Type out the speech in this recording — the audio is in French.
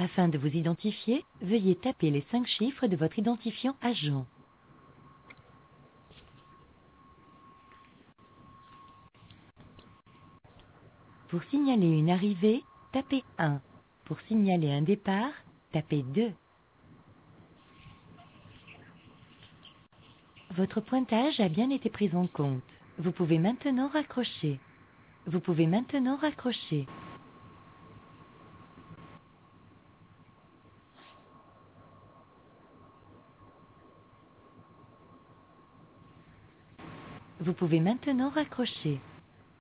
Afin de vous identifier, veuillez taper les 5 chiffres de votre identifiant agent. Pour signaler une arrivée, tapez 1. Pour signaler un départ, tapez 2. Votre pointage a bien été pris en compte. Vous pouvez maintenant raccrocher. Vous pouvez maintenant raccrocher. Vous pouvez maintenant raccrocher.